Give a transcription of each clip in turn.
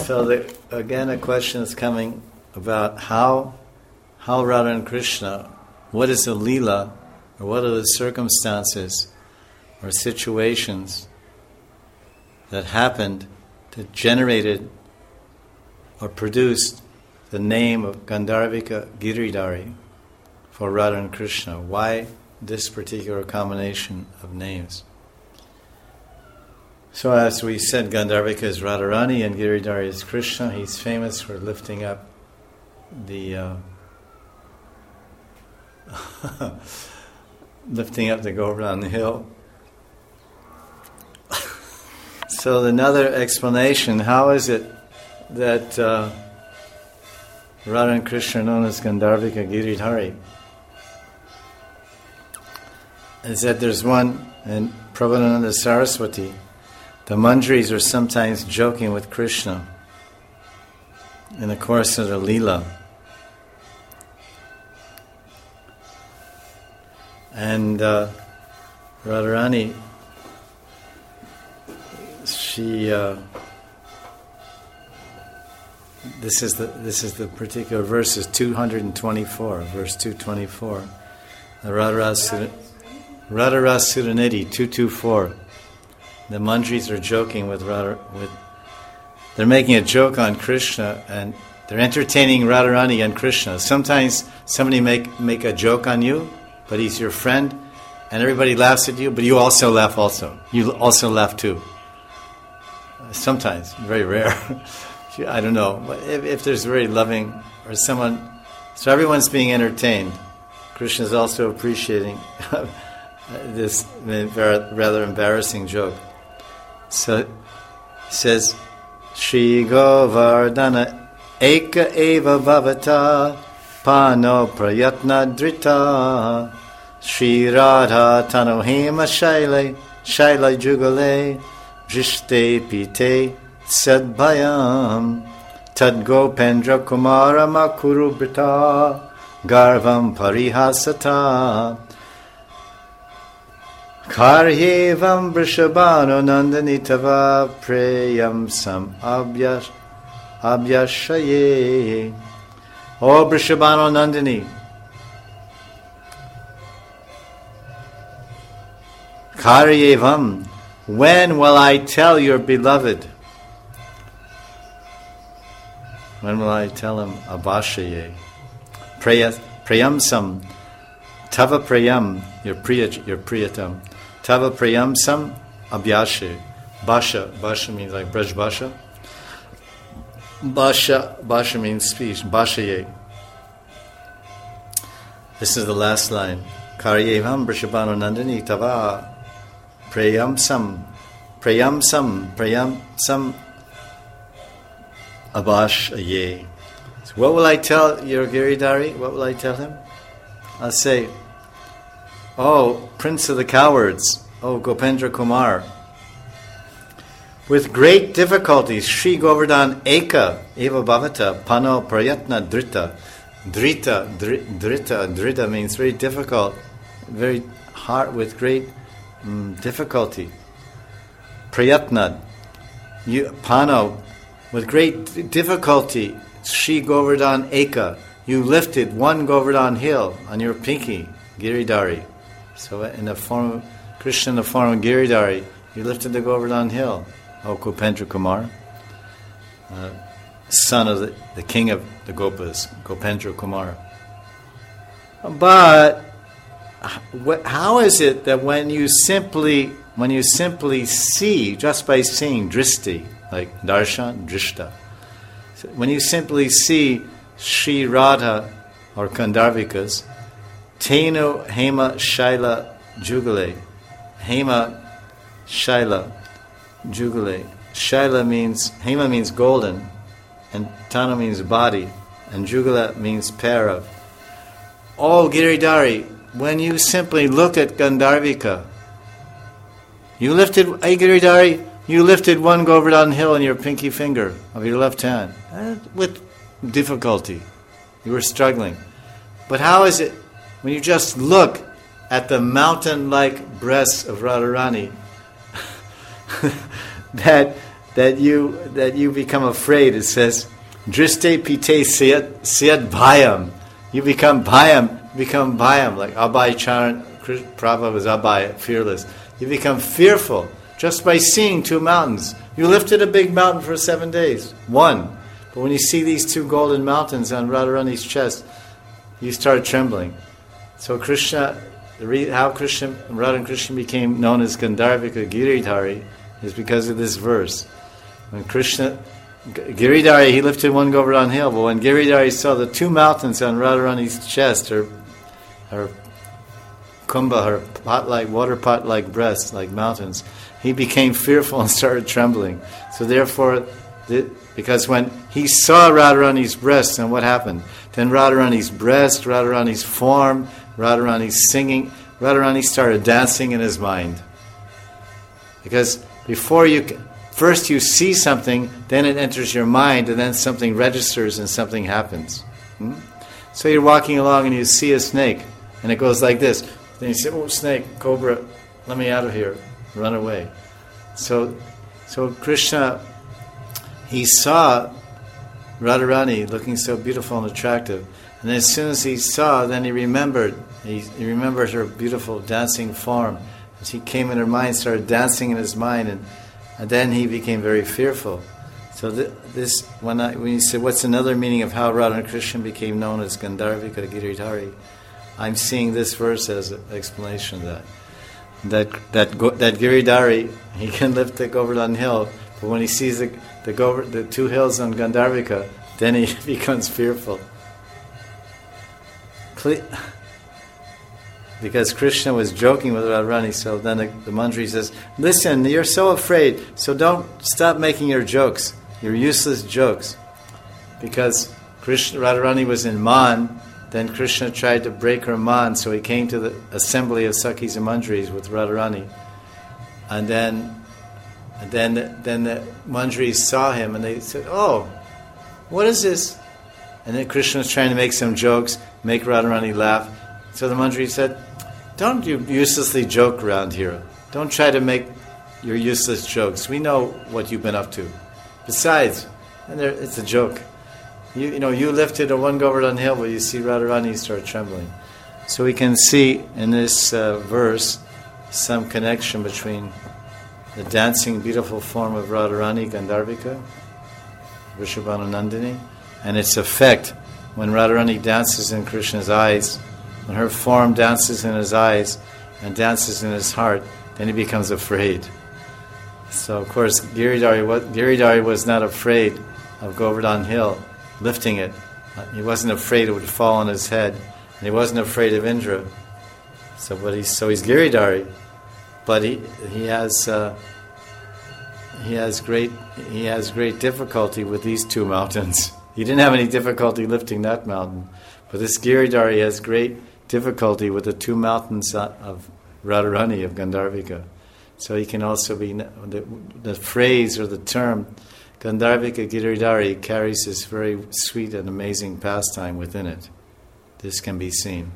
Again, a question is coming about how Radha and Krishna, what is the Leela, or what are the circumstances or situations that happened that generated or produced the name of Gandharvika Giridhari for Radha and Krishna. Why this particular combination of names? So as we said, Gandharvika is Radharani and Giridhari is Krishna. He's famous for lifting up the Govardhan hill. So another explanation, how is it that Radha and Krishna are known as Gandharvika Giridhari? Is that there's one in Prabhupada Saraswati. The Manjaris are sometimes joking with Krishna in the course of the Leela. And Radharani, she this is the particular verse, is 224, verse 224. The Radharas Suranidhi 224. The Manjaris are joking with they're making a joke on Krishna, and they're entertaining Radharani and Krishna. Sometimes somebody make a joke on you, but he's your friend, and everybody laughs at you, but you also laugh also. You also laugh too. Sometimes, very rare. I don't know. If there's very loving, or someone, so everyone's being entertained. Krishna is also appreciating this rather embarrassing joke. So it says, Shri Govardhana Eka Eva Bhavata Pano Prayatna Drita Shri Radha Tanohema Shaila Jugale Drishte Pite Sadbhayam Tad Gopendra Kumara Makuru Brita Garvam Parihasata Karyevam Vrishabhano Nandani Tava Preyam Sam Abhyashaye. O Vrishabhano Nandini, Karyevam, when will I tell your beloved? When will I tell him Abhashaye? Preyam Sam Tava Preyam, your Priyatam. Tava Prayam Sam Abhyashe. Basha means like Braj Basha. Basha means speech. Bashaye. This is the last line. Karyevam Vrishabhano Nandini Tava Prayam Sam Abhashaye. So what will I tell your Giridhari? What will I tell him? I'll say, oh, Prince of the Cowards, oh, Gopendra Kumar. With great difficulties, Shri Govardhan Eka Eva Bhavata Pano Prayatna Drita. Drita means very difficult, very hard, with great difficulty. Prayatna, Pano, with great difficulty, Shri Govardhan Eka, you lifted one Govardhan hill on your pinky, Giridhari. So in the form of Krishna, in the form of Giridhari, you lifted the Govardhan hill, O Gopendra Kumar, son of the king of the Gopas, Gopendra Kumar. But how is it that when you simply see, just by seeing dristi, like darshan, drishta, so when you simply see Shri Radha or Gandharvikas, Tenu Hema Shaila Jugale. Hema Shaila Jugale. Shaila means, Hema means golden, and Tanu means body, and Jugala means pair of. All Giridhari, when you simply look at Gandharvika, you lifted one Govardhan hill in your pinky finger of your left hand, with difficulty. You were struggling. But how is it when you just look at the mountain-like breasts of Radharani that that you become afraid. It says, Driste pite siyat bhayam. You become bhayam, like Abhay Charan, Prabhupada was Abhay, fearless. You become fearful just by seeing two mountains. You lifted a big mountain for 7 days, one. But when you see these two golden mountains on Radharani's chest, you start trembling. So Krishna, how Radha and Krishna became known as Gandharvika Giridhari is because of this verse. When Krishna, Giridhari, he lifted one Govardhan hill, but when Giridhari saw the two mountains on Radharani's chest, her kumbha, her pot-like, water pot-like breasts, like mountains, he became fearful and started trembling. So therefore, because when he saw Radharani's breasts, and what happened? Then Radharani's breast, Radharani's form, Radharani's singing, Radharani started dancing in his mind. Because first you see something, then it enters your mind, and then something registers and something happens. So you're walking along and you see a snake, and it goes like this. Then you say, oh, snake, cobra, let me out of here, run away. So Krishna, he saw Radharani looking so beautiful and attractive, and as soon as he saw, then he remembered her beautiful dancing form. She came in her mind, started dancing in his mind, and then he became very fearful. So when you say, what's another meaning of how Radha and Krishna became known as Gandharvika Giridhari? I'm seeing this verse as an explanation of that Giridhari, he can lift the Govardhan hill, but when he sees the two hills on Gandharvika, then he becomes fearful. Because Krishna was joking with Radharani, so then the Mantri says, listen, you're so afraid, so don't stop making your jokes, your useless jokes. Because Radharani was in Man, then Krishna tried to break her man, so he came to the assembly of Sakhis and Mandris with Radharani. And then the Mandris saw him and they said, oh, what is this? And then Krishna was trying to make some jokes, make Radharani laugh. So the Mandri said, don't you uselessly joke around here. Don't try to make your useless jokes. We know what you've been up to. Besides, it's a joke. You lifted a one Govardhan hill, but you see Radharani start trembling. So we can see in this verse some connection between the dancing, beautiful form of Radharani, Gandharvika, Vrishabhananandini, and its effect when Radharani dances in Krishna's eyes. When her form dances in his eyes and dances in his heart, then he becomes afraid. So, of course, Giridhari was not afraid of Govardhan hill, lifting it. He wasn't afraid it would fall on his head, and he wasn't afraid of Indra. So he's Giridhari, but he has great difficulty with these two mountains. He didn't have any difficulty lifting that mountain, but this Giridhari has great difficulty with the two mountains of Radharani, of Gandharvika. So he can also be, the phrase or the term Gandharvika Giridhari carries this very sweet and amazing pastime within it. This can be seen.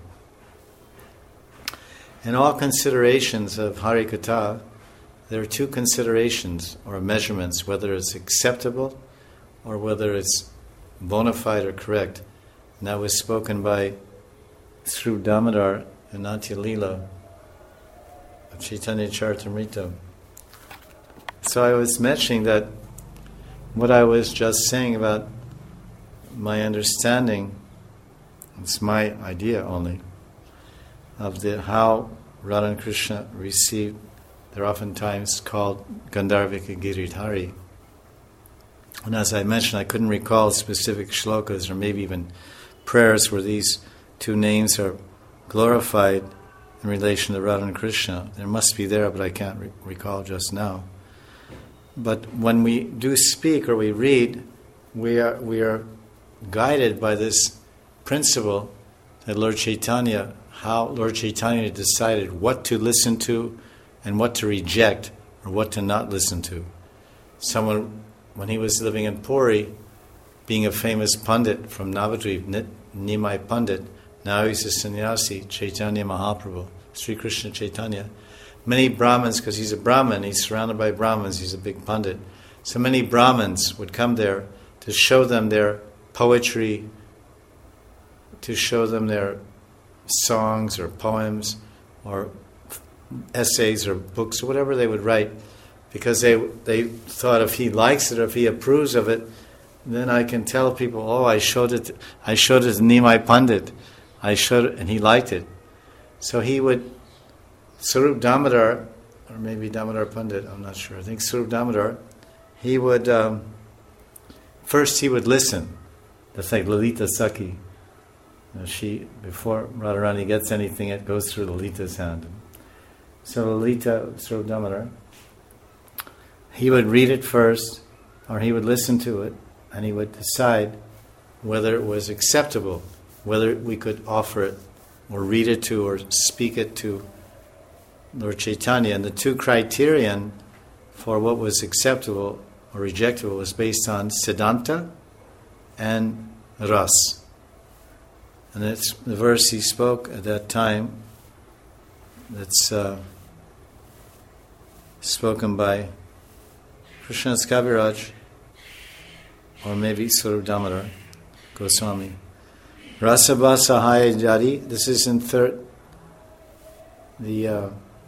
In all considerations of Harikatha, there are two considerations or measurements, whether it's acceptable or whether it's bona fide or correct. And that was spoken by through Damodar and Natya Leela of Chaitanya Charitamrita. So I was mentioning that what I was just saying about my understanding, it's my idea only, of how Radha and Krishna received, they're oftentimes called Gandharvika Giridhari. And as I mentioned, I couldn't recall specific shlokas or maybe even prayers where these two names are glorified in relation to Radha and Krishna. There must be there, but I can't recall just now. But when we do speak or we read, we are guided by this principle that how Lord Chaitanya decided what to listen to and what to reject or what to not listen to. Someone, when he was living in Puri, being a famous Pandit from Navadvip, Nimai Pandit, now he's a sannyasi, Chaitanya Mahaprabhu, Sri Krishna Chaitanya. Many Brahmins, because he's a Brahmin, he's surrounded by Brahmins, he's a big Pandit. So many Brahmins would come there to show them their poetry, to show them their songs or poems or essays or books or whatever they would write, because they thought if he likes it or if he approves of it, then I can tell people, oh, I showed it to Nimai Pandit, and he liked it. So he would, Sarup Damodar, or maybe Damodar Pandit, I'm not sure, I think Sarup Damodar, he would, first he would listen. That's like Lalita Sakhi. Before Radharani gets anything, it goes through Lalita's hand. So Lalita, Sarup Damodar, he would read it first, or he would listen to it, and he would decide whether it was acceptable, whether we could offer it, or read it to, or speak it to Lord Chaitanya. And the two criterion for what was acceptable or rejectable was based on Siddhanta and Ras. And it's the verse he spoke at that time that's spoken by Krishnadas Kaviraj, or maybe Sarup Damodar Goswami. Rasabha Sahaya Jari, this is in the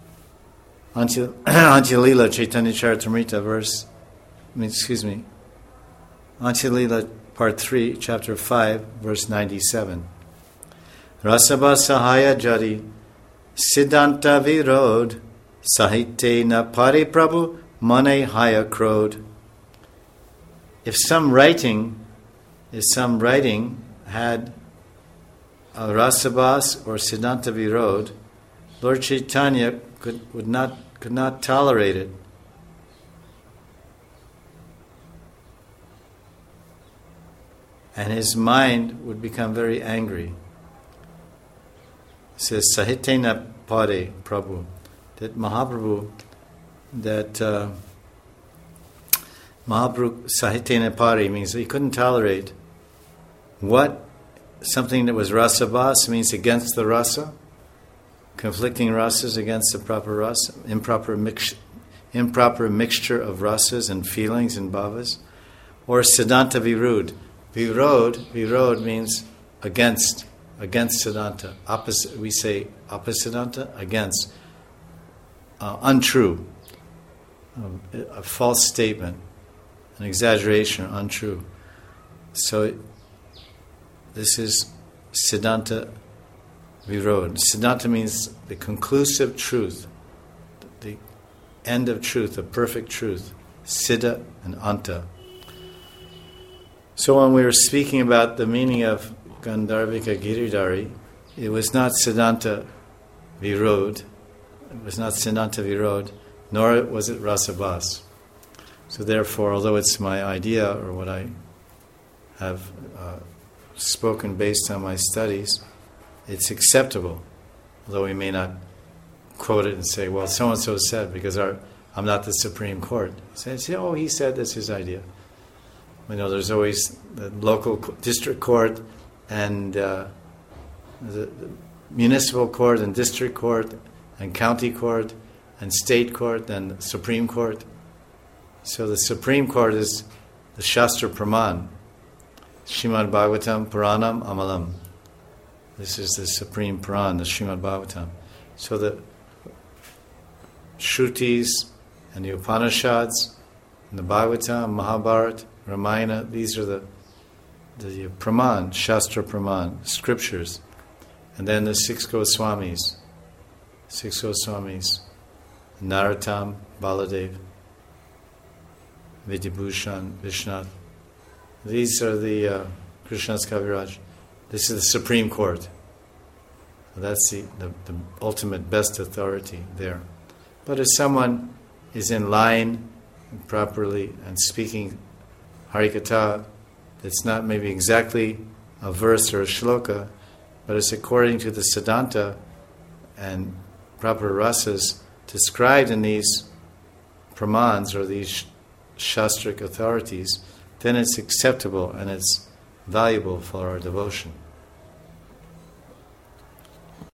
Antya-lila Chaitanya Charitamrita Antya-lila Part 3, Chapter 5, Verse 97. Rasabha Sahaya Jari Siddhanta Virod Sahite na Pare Prabhu Mane Haya Krod. If some writing had a rasabhas or Siddhanta Virod, Lord Chaitanya could not tolerate it. And his mind would become very angry. It says, Sahitena Pare Prabhu, that Mahaprabhu Sahitena Pare means he couldn't tolerate something that was rasabhas means against the rasa, conflicting rasas against the proper rasa, improper mixture of rasas and feelings and bhavas, or Siddhanta Virud. Virod means against Siddhanta. Opposite, we say opposiddhanta, against. Untrue. A false statement. An exaggeration, untrue. So this is Siddhanta Virod. Siddhanta means the conclusive truth, the end of truth, the perfect truth. Siddha and Anta. So when we were speaking about the meaning of Gandharvika Giridhari, it was not Siddhanta Virod, nor was it Rasabhas. So therefore, although it's my idea or what I have spoken based on my studies, it's acceptable, although we may not quote it and say, well, so-and-so said, because I'm not the Supreme Court. He said that's his idea. There's always the local district court and the municipal court and district court and county court and state court and Supreme Court. So the Supreme Court is the Shastra Praman, Srimad Bhagavatam Puranam Amalam. This is the Supreme Puran, the Srimad Bhagavatam. So the Shrutis and the Upanishads and the Bhagavatam, Mahabharata, Ramayana, these are the Praman, Shastra Praman, scriptures. And then the six Goswamis, Narottam, Baladev, Vidyabhushan, Vishnath. These are the Krishnadas Kaviraj. This is the Supreme Court. So that's the ultimate best authority there. But if someone is in line properly and speaking Harikatha, it's not maybe exactly a verse or a shloka, but it's according to the Siddhanta and proper rasas described in these pramans or these shastric authorities, then it's acceptable and it's valuable for our devotion.